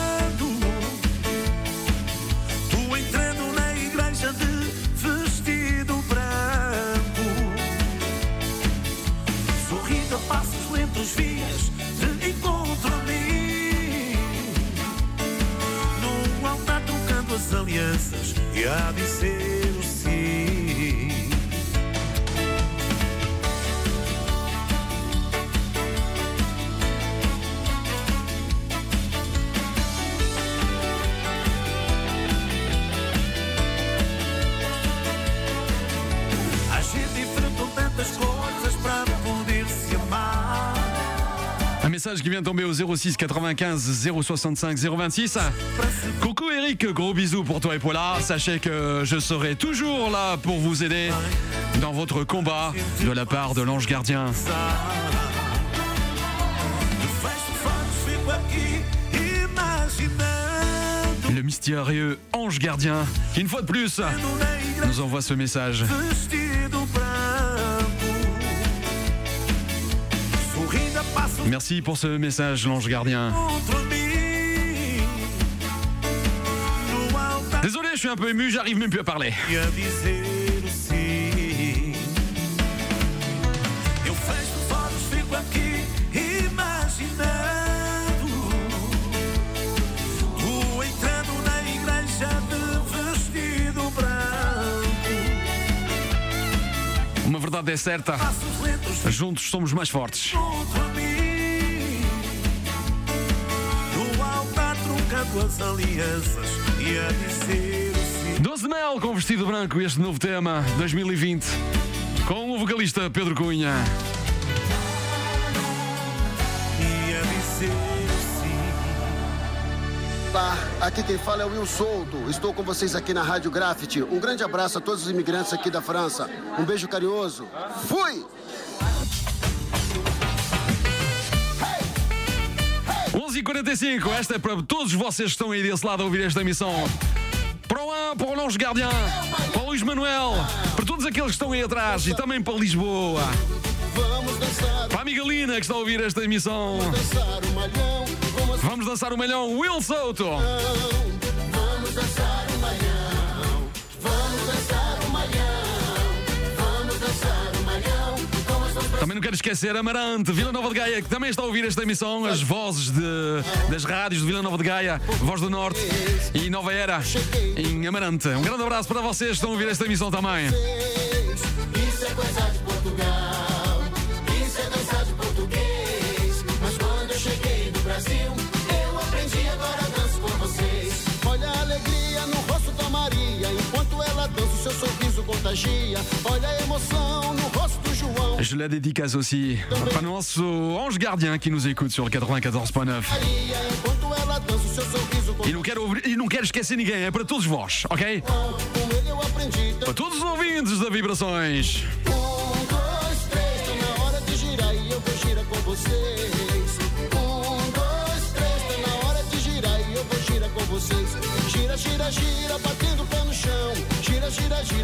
tu entrando na igreja de vestido branco, sorrindo a passos lentos vias de encontro a mim, num altar trocando as alianças e a dizer o sim. A gente enfrentou tantas coisas para poder se amar. Un message qui vient de tomber au zéro six quatre-vingt-quinze zéro soixante-cinq zéro vingt-six. Coucou Eric, gros bisous pour toi et Paula. Sachez que je serai toujours là pour vous aider dans votre combat de la part de l'ange gardien. Le mystérieux ange gardien qui, une fois de plus, nous envoie ce message. Merci pour ce message, l'ange gardien. Désolé, je suis un peu ému, j'arrive même plus à parler. Uma verdade é certa, juntos somos mais fortes. Doce de Mel com vestido branco, este novo tema dois mil e vinte, com o vocalista Pedro Cunha. Olá, aqui quem fala é o Will Souto. Estou com vocês aqui na Rádio Grafite. Um grande abraço a todos os imigrantes aqui da França. Um beijo carinhoso. Fui! onze e quarenta e cinco, esta é para todos vocês que estão aí desse lado a ouvir esta emissão. Para o An, para o Longe Guardiã, para o Luís Manuel, para todos aqueles que estão aí atrás e também para Lisboa. Para a amiga Lina que está a ouvir esta emissão. Vamos dançar o malhão, Will Souto. Vamos dançar o malhão, vamos dançar o malhão, vamos dançar o malhão. Também não quero esquecer Amarante, Vila Nova de Gaia, que também está a ouvir esta emissão, as vozes de, das rádios de Vila Nova de Gaia, Voz do Norte e Nova Era em Amarante. Um grande abraço para vocês que estão a ouvir esta emissão também. Isso é coisa de Portugal, isso é dança de português. Mas quando eu cheguei do Brasil, eu aprendi, agora danço com vocês. Olha a alegria no rosto da Maria, enquanto ela dança, o seu sorriso contagia. Olha a emoção no rosto do João. Je la dédicace aussi para o nosso ange gardien qui nous écoute sur le quatre-vingt-quatorze point neuf. E não quero, e não quero esquecer ninguém, é para todos vós, ok? Para todos os ouvintes da Vibrações. Um, dois, três, tá na hora de girar e eu vou girar com vocês. Um, dois, três,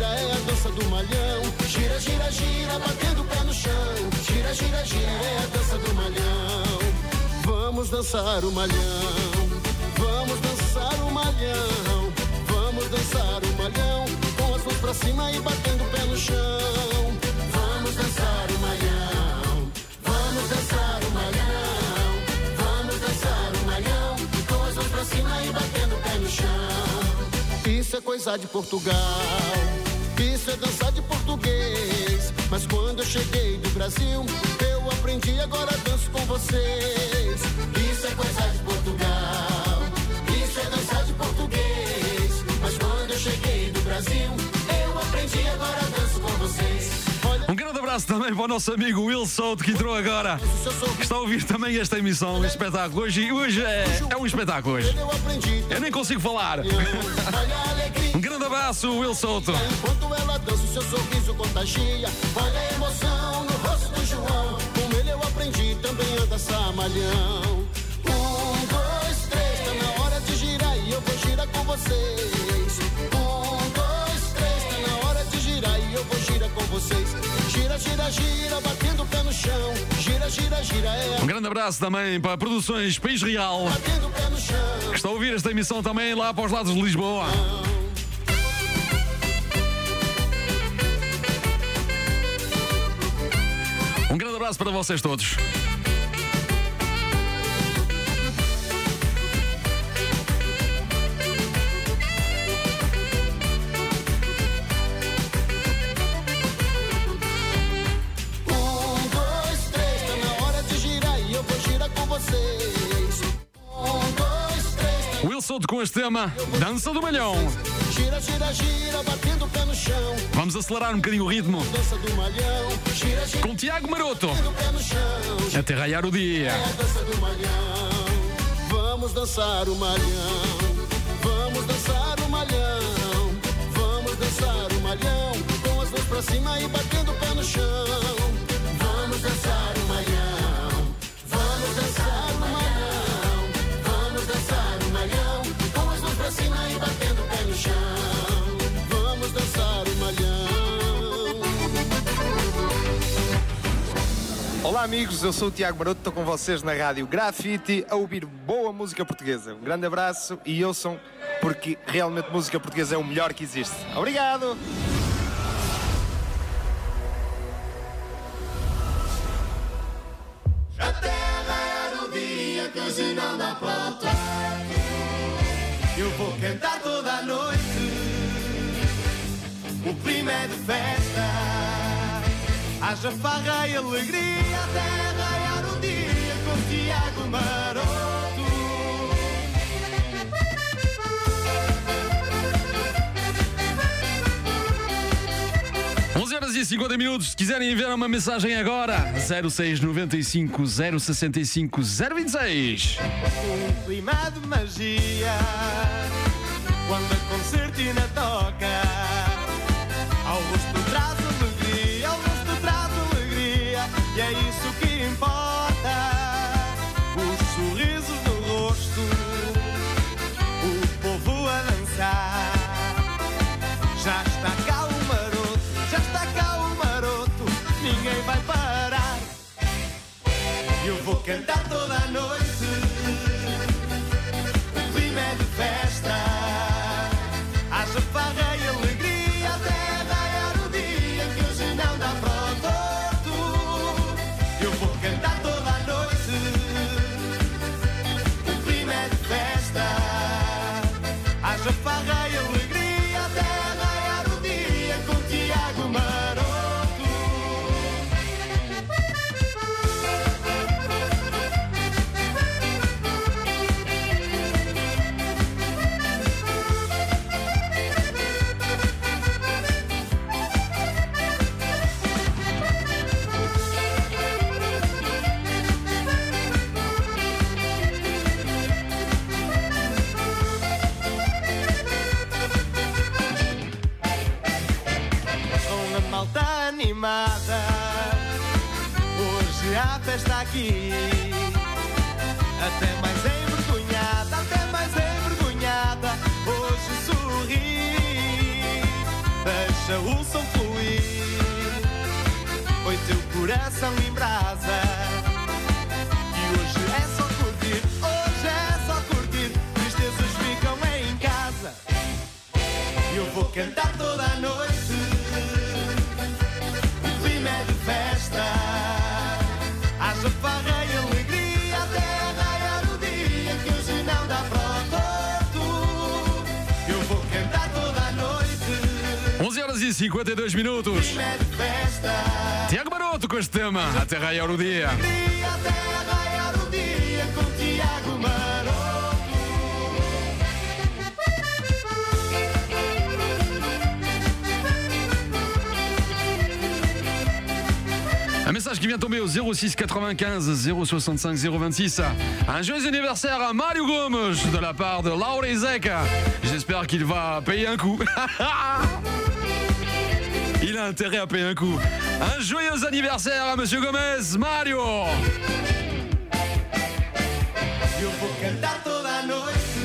é a dança do malhão. Gira, gira, gira, batendo o pé no chão. Gira, gira, gira, é a dança do malhão. Vamos dançar o malhão. Vamos dançar o malhão. Vamos dançar o malhão. Com as mãos pra cima e batendo o pé no chão. Vamos dançar o malhão. Vamos dançar o malhão. Vamos dançar o malhão. Com as mãos pra cima e batendo o pé no chão. Isso é coisa de Portugal. Isso é dança de português. Mas quando eu cheguei do Brasil, eu aprendi, agora danço com vocês. Isso é coisa de Portugal. Isso é dança de português. Mas quando eu cheguei do Brasil, eu aprendi, agora danço com vocês. Um grande abraço também para o nosso amigo Will Souto, que entrou agora, que está a ouvir também esta emissão, este espetáculo. Hoje, hoje é, é um espetáculo hoje. Eu nem consigo falar. Um grande abraço, Will Souto. Enquanto ela dança, o seu sorriso contagia. Olha a emoção no rosto do João. Com ele eu aprendi também a dançar malhão. Um, dois, três, tá na hora de girar e eu vou girar com vocês. Um, dois, três, tá na hora de girar e eu vou girar com vocês. Gira, gira, gira, batendo o pé no chão. Gira, gira, gira, é. Um grande abraço também para Produções País Real, Batendo o pé no chão. que está a ouvir esta emissão também lá para os lados de Lisboa. Um grande abraço para vocês todos. Um, dois, três, tá na hora de girar e eu vou girar com vocês. Um, dois, três. Will Souto com este tema, Dança do Malhão. Gira, gira, gira, batendo o pé no chão. Vamos acelerar um bocadinho o ritmo. Dança do malhão. Gira, gira, Com Tiago Maroto, batendo o pé no chão. até raiar o dia. É a dança do malhão. Vamos dançar o malhão. Vamos dançar o malhão. Vamos dançar o malhão. Com as mãos pra cima e batendo o pé no chão. Vamos dançar o malhão. Vamos dançar o malhão. Vamos dançar o malhão. Com as mãos pra cima e batendo o pé no chão. Vamos dançar o malhão. Olá amigos, eu sou o Tiago Maroto, estou com vocês na Rádio Grafite a ouvir boa música portuguesa. Um grande abraço e ouçam, porque realmente música portuguesa é o melhor que existe. Obrigado! Até raiar o dia que hoje não dá pronto. Eu vou cantar toda a noite. O clima é de festa. Haja farra e alegria até raiar o dia com Tiago Maroto. onze horas e cinquenta minutos. Se quiserem enviar uma mensagem agora, zero seis nove cinco zero seis cinco zero dois seis. Um clima de magia quando a concertina toca. Ao rosto traz alegria, ao rosto traz alegria, e é isso que importa. Os sorrisos no rosto, o povo a dançar. Já está cá o maroto, já está cá o maroto, ninguém vai parar. Eu vou cantar toda a noite. O clima é de festa. Haja farra e alegria até raiar o dia que hoje não dá para o torto. Eu vou cantar toda a noite. O clima é de festa. Haja farra e alegria até raiar o dia com Tiago Maroto. Com a malta animada, hoje há festa aqui. Até mais envergonhada, até mais envergonhada, hoje sorri. Das deixa o som fluir. Oi, teu coração em brasa. E hoje é só curtir, hoje é só curtir. Tristezas ficam em casa. Eu vou cantar toda a noite. O clima é de festa. Haja farra e alegria até raiar o dia, que hoje não dá para o torto. Eu vou cantar toda a noite. onze horas e cinquenta e dois minutos. Tiago Maroto com este tema, até raiar o dia. Até raiar o dia com Tiago Maroto. Un message qui vient tomber au zéro six quatre-vingt-quinze zéro soixante-cinq zéro vingt-six. Un joyeux anniversaire à Mario Gomes de la part de Laura Zeca. J'espère qu'il va payer un coup. Il a intérêt à payer un coup. Un joyeux anniversaire à Monsieur Gomez, Mario. Eu vou cantar toda a noite.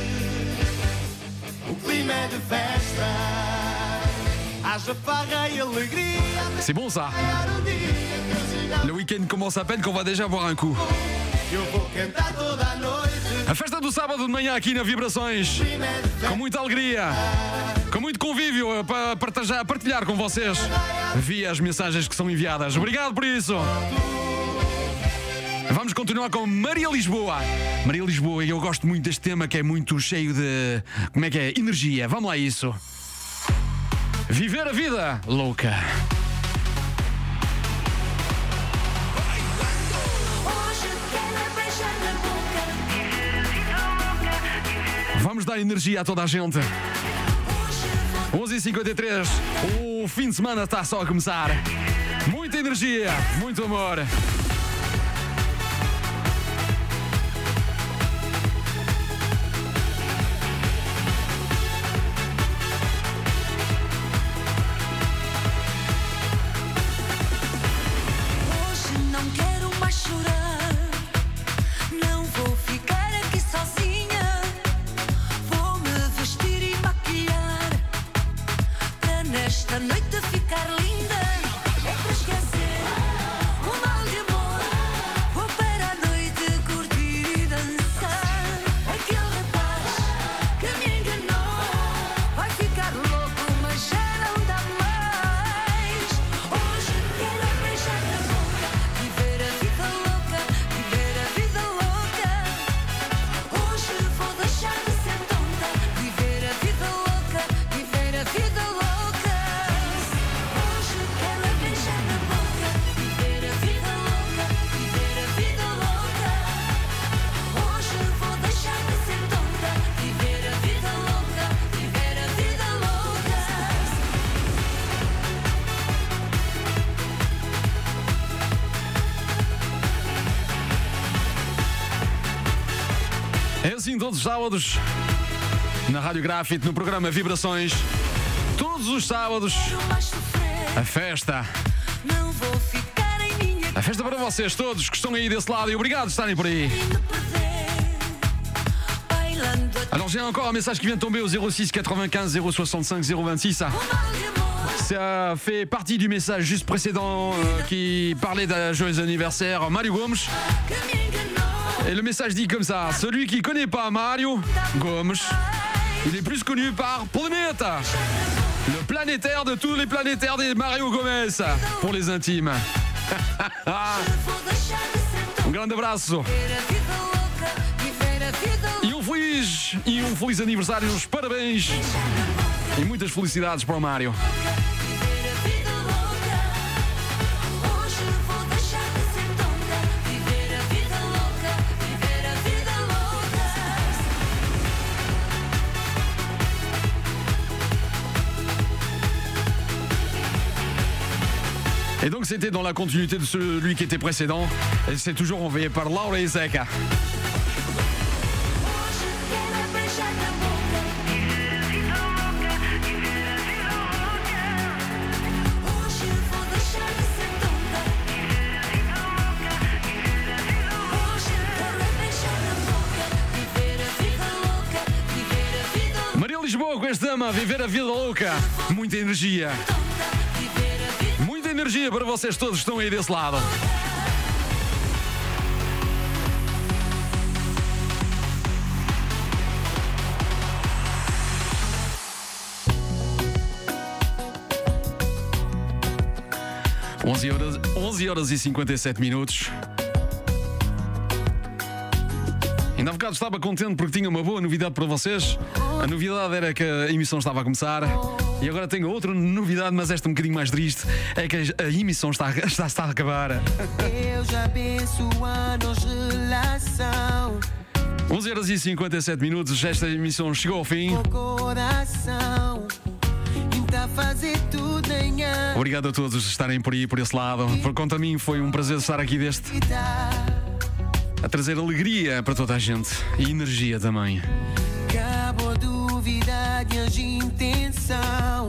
O clima é de festa. Haja farra e alegria. C'est bon ça. Le week-end commence à peine qu'on va déjà boire un coup. Eu vou cantar toda a noite. A festa do sábado de manhã aqui na Vibrações. Com muita alegria. Com muito convívio para partilhar, partilhar com vocês via as mensagens que são enviadas. Obrigado por isso. Vamos continuar com Maria Lisboa. Maria Lisboa, eu gosto muito deste tema que é muito cheio de... Como é que é? Energia. Vamos lá a isso. Viver a vida louca. Vamos dar energia a toda a gente. onze e cinquenta e três. O fim de semana está só a começar. Muita energia, muito amor. Hoje não quero mais chorar. Não vou ficar aqui sozinha. Vou me vestir e maquiar para nesta noite ficar linda. É para esquecer o mal de amor. Vou para a noite curtir e dançar. Aquele rapaz que me enganou vai ficar louco, mas já não dá mais. Hoje quero beijar na boca, viver a vida louca, viver a vida louca. Hoje vou deixar de ser tonta, viver a vida louca, viver a vida louca. Hoje quero beijar na boca, viver a vida louca, viver a vida louca. Hoje vou deixar de ser tonta, viver a vida louca, viver a vida louca. É assim todos os sábados na Rádio Grafite, no programa Vibrações. Todos os sábados a festa. Não vou ficar em minha A festa para vocês todos que estão aí desse lado e obrigado por estarem por aí. bailando. Alors j'ai encore un message qui vient de tomber au zéro six quatre-vingt-quinze zéro soixante-cinq zéro vingt-six. Ça fait partie du message juste précédent euh, qui parlait d'un joyeux anniversaire Mario Gomes. Et le message dit comme ça: celui qui connaît pas Mario Gomes, il est plus connu par Planeta, le planétaire de tous les planétaires des Mario Gomes, pour les intimes. Um grande abraço. E um feliz, e um feliz aniversário, uns parabéns e muitas felicidades para o Mário. Et donc c'était dans la continuité de celui qui était précédent. Et c'est toujours envoyé par Laura Zeca. neste tema, viver a vida louca. Muita energia. Muita energia para vocês todos que estão aí desse lado. onze horas, onze horas e cinquenta e sete minutos. Ainda há bocado estava contente porque tinha uma boa novidade para vocês. A novidade era que a emissão estava a começar. E agora tenho outra novidade, mas esta um bocadinho mais triste. É que a emissão está, está, está a acabar. Eu já penso anos relação. onze horas e cinquenta e sete minutos. Esta emissão chegou ao fim. Coração. Fazer tudo em Obrigado a todos estarem por aí, por esse lado. Por conta a mim, foi um prazer estar aqui deste. A trazer alegria para toda a gente. E energia também. Acabou dúvida de intenção.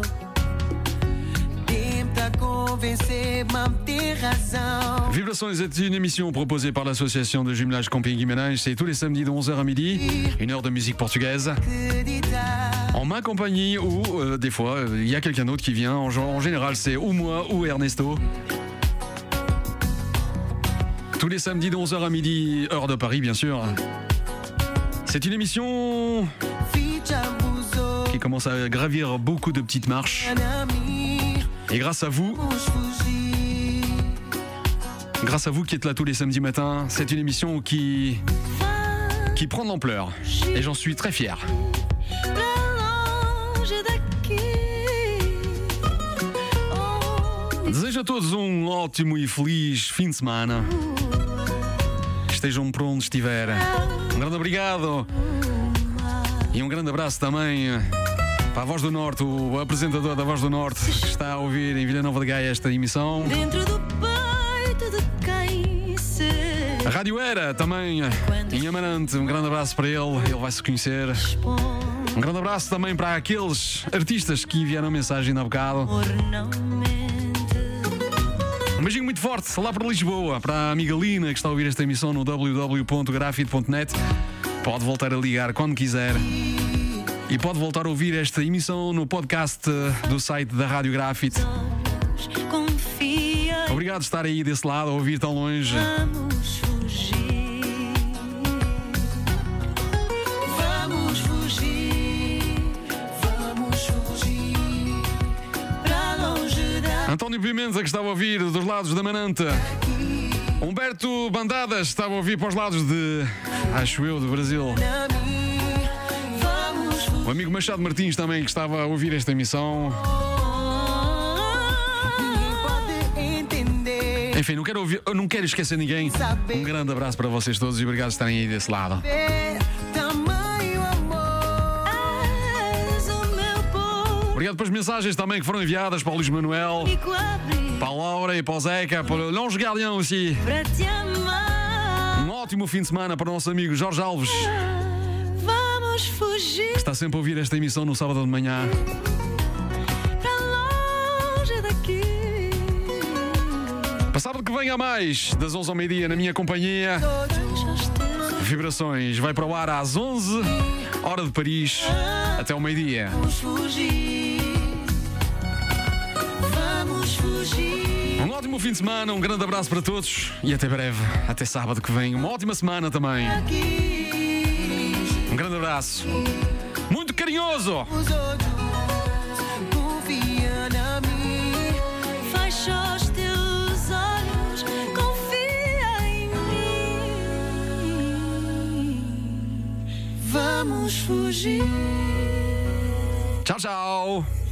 Tenta convencer, manter razão. Vibrações est une émission proposée par l'association de jumelage Camping Guimarães. C'est tous les samedis de onze heures à midi. Une heure de musique portugaise. En ma compagnie ou euh, des fois il euh, y a quelqu'un d'autre qui vient. En, en général c'est ou moi ou Ernesto. Tous les samedis de onze heures à midi, heure de Paris bien sûr. C'est une émission qui commence à gravir beaucoup de petites marches. Et grâce à vous, grâce à vous qui êtes là tous les samedis matins, c'est une émission qui, qui prend de l'ampleur. Et j'en suis très fier. Desejo a todos um ótimo e feliz fim de semana. Estejam por onde estiver. Um grande obrigado. E um grande abraço também para a Voz do Norte, o apresentador da Voz do Norte, que está a ouvir em Vila Nova de Gaia esta emissão. Dentro do peito de quem se... A Rádio Era também em Amarante. Um grande abraço para ele. Ele vai se conhecer. Um grande abraço também para aqueles artistas que enviaram mensagem ainda há bocado. Um beijinho muito forte lá para Lisboa, para a amiga Lina que está a ouvir esta emissão no w w w ponto grafite ponto net. Pode voltar a ligar quando quiser. E pode voltar a ouvir esta emissão no podcast do site da Rádio Grafite. Obrigado por estar aí desse lado, a ouvir tão longe. Vamos fugir. Vamos fugir. Vamos fugir. Para longe da... António Pimenta, que estava a ouvir dos lados da Mananta. Humberto Bandadas estava a ouvir para os lados de... acho eu, do Brasil. O amigo Machado Martins também, que estava a ouvir esta emissão. Enfim, não quero, ouvir, não quero esquecer ninguém. Um grande abraço para vocês todos e obrigado por estarem aí desse lado. Obrigado pelas mensagens também que foram enviadas para o Luís Manuel, para a Laura e para o Zeca, para o Longe Galeão aussi. Um ótimo fim de semana para o nosso amigo Jorge Alves, Vamos fugir. que está sempre a ouvir esta emissão no sábado de manhã. Para longe daqui. Para sábado que vem a mais, das onze ao meio-dia, na minha companhia. Vibrações vai para o ar às onze, hora de Paris, até ao meio-dia. Vamos fugir. Vamos fugir. Um ótimo fim de semana, um grande abraço para todos e até breve, até sábado que vem. Uma ótima semana também. Um grande abraço. Muito carinhoso. Fecha os teus olhos, confia em mim. Vamos fugir. Tchau, tchau.